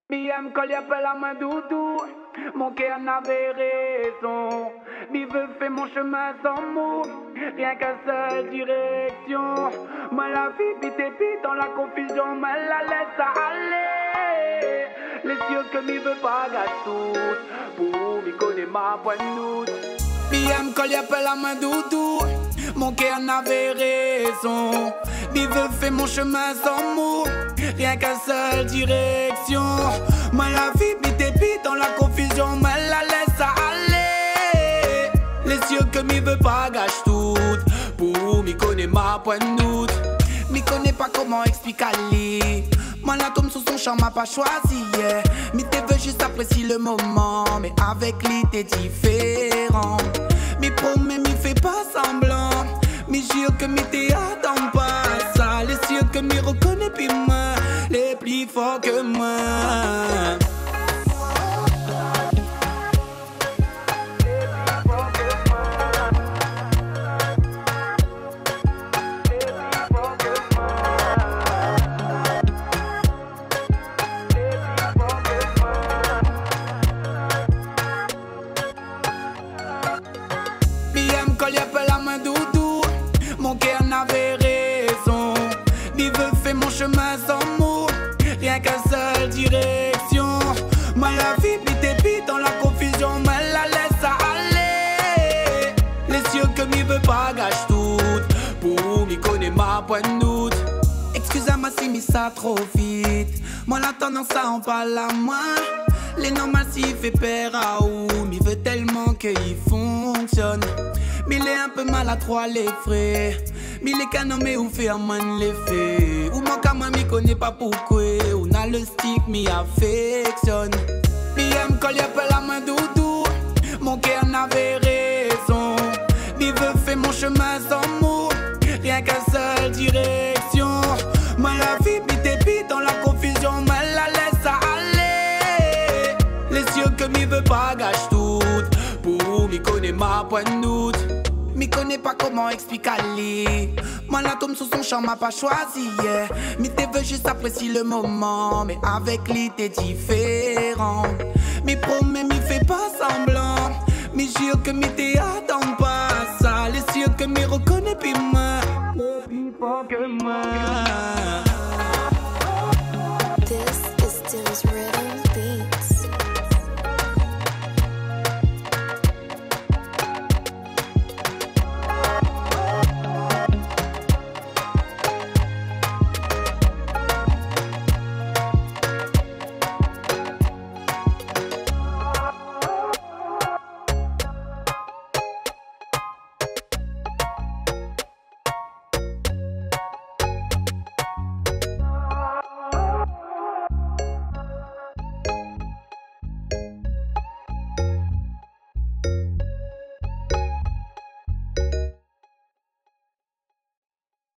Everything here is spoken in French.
Bien quand il appelle à ma doudou, mon cœur n'avait raison. Mi veut faire mon chemin sans mots, rien qu'à seule direction. Moi la vie pite et pite dans la confusion, mais la laisse aller. Les yeux que mi veut pas gâcher tout, pour mi connaît ma pointe doute. Bien quand il appelle à ma doudou, mon cœur n'avait raison. Mi veut faire mon chemin sans mots, rien qu'à seule direction. Moi la vie pite et pite dans la confusion, mais la laisse aller. Les yeux que mi veut pas gâche tout, pour mi connaît ma pointe doute. Mi connaît pas comment expliquer. Moi la tombe sous son champ m'a pas choisi, yeah. Mi te veux juste apprécier le moment, mais avec lui t'es différent. Mi promet mi fait pas semblant, mi jure que mi t'y attend pas ça. Les yeux que mi reconnaît puis moi, les plus forts que moi. Quand il appelle à ma doudou, mon cœur n'avait raison. Mi veut faire mon chemin sans mots, rien qu'à seule direction. Moi la vie pite et pite dans la confusion, mais la laisse aller. Les yeux que mi veut pas gâche tout, pour mi connaît ma pointe doute. Excusez-moi si mi ça trop vite, moi la tendance à en parler à moi. Les normales s'il fait peur à où, mi veut tellement qu'il fonctionne. Mais il est un peu maladroit les frais, mais les canons mais où fait un man les faits. Ou mon camin m'y connaît pas pourquoi, on a le stick m'y affectionne. Mi aime quand il appelle à ma doudou, mon cœur n'avait raison. Mi veut faire mon chemin sans mots, rien qu'à seule direction. Moi la vie pite et pite dans la confusion, mais la laisse aller. Les yeux que mi veut pas gâche tout, pour mi connaît ma pointe doute. Mi connaît pas comment expliquer. Moi la tombe sous son champ m'a pas choisi, yeah. Mi te veux juste apprécier le moment, mais avec lui t'es différent. Mi promet mi fait pas semblant, mi jure que mi t'y attend pas ça. Les yeux que mi reconnaît puis moi, le plus fort que moi.